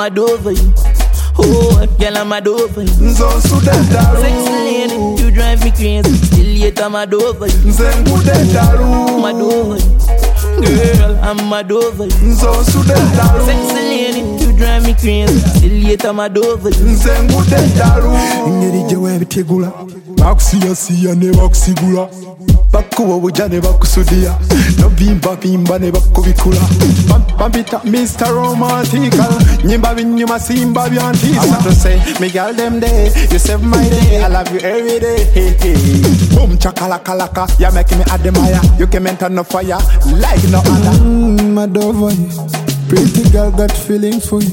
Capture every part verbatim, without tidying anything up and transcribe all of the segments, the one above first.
mad over you. Oh, girl, I'm mad over you. So sudetaru. Sexy lady, you drive me crazy. Still yet I'm mad over you. Zengudetaru. Mad over you. Girl, I'm mad over you. So sudetaru. Sexy lady, you drive me crazy. Still yet I'm mad over you. Zengudetaru. Ingeri jewe bitegula. Bakusiya siya ne bakusigula. Bakuwa buja ne bakusudia. No bimba bimba ne bakubikula. Bambita Mister Romantical. Nyimba binyuma simba byantisa. I want to say, me girl them day. You save my day. I love you every day. Hey, hey. Boom chakalaka laka. You making me admire. You can maintain no fire like no other. Mmm, mad over you. Pretty girl got feelings for you.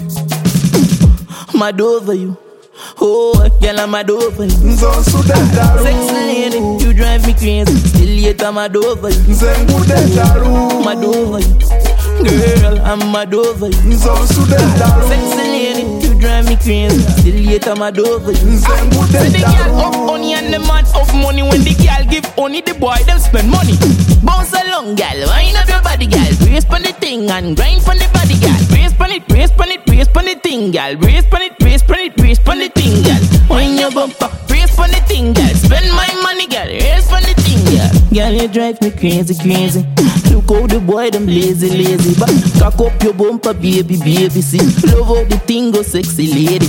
Mad over you. Oh, girl, I'm mad over you. So sudetaru. Sexy lady, you drive me crazy. Still yet I'm mad over you. Zengudetaru. Mad over you. Girl, I'm mad over you. So sudetaru. Sexy lady, you drive me crazy. Still yet I'm mad over you. Zengudetaru. The girl up honey and the man of money. When the girl give honey, the boy them spend money. Bounce along, girl, wind up your body, girl. Brace pon the thing and grind pon the body, girl. Brace pon it, brace pon it, brace pon the thing, girl. Brace pon it, brace pon it, brace pon the thing, girl. Wind your bumper, brace pon the thing, girl. Spend my money, girl. Brace pon the thing, girl. Girl, you drive me crazy, crazy. Look how the boy them lazy, lazy. But cock up your bumper, baby, baby. See, love how the thing go, sexy lady.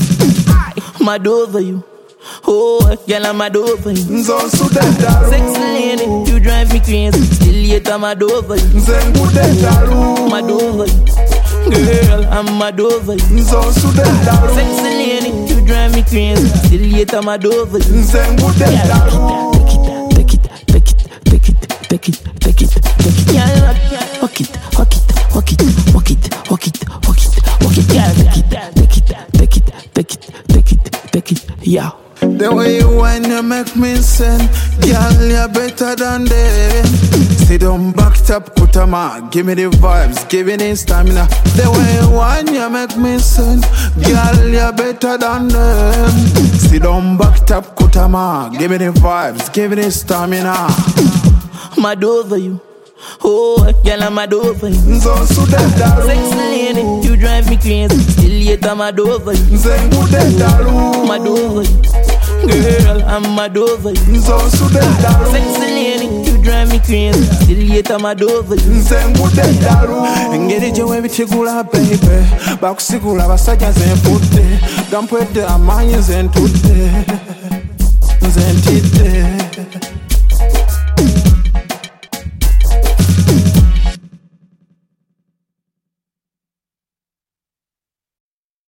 Mad over you. Oh, girl, I'm mad over you. So sudetaru. Sexy lady, you drive me crazy. Still yet I'm mad over you. Zengudetaru. Mad over you. Girl, I'm mad over you. So sudetaru. Sexy lady, you drive me crazy. Still yet I'm mad over you. Zengudetaru. Take it, take it, take it, take it, take it, take it, take it. Yeah, walk it, walk it, walk it, walk it, walk it, walk it, walk it. Yeah, take it, take it, take it, take it, take it, take it. Yeah. The way you whine, you make me sing. Girl, you're better than them. Sit down, backed up, Kutama. Give me the vibes, give me the stamina. The way you whine, you make me sing. Girl, you're better than them. Sit down, backed up, Kutama. Give me the vibes, give me the stamina. Mad over you. Oh, girl, I'm mad over you. So sudetaru. Sexy lady, you drive me crazy. Still yet I'm mad over you. Zengudetaru. Mad over you. Girl, I'm mad over you. So sudetaru. Sexy lady, you drive me crazy. Still yet I'm mad over you. Zengudetaru. Engeri jewe bitegula baby. Bakusigula basajja zenfudde. Gampwedde amanyi zentudde. Zentidde.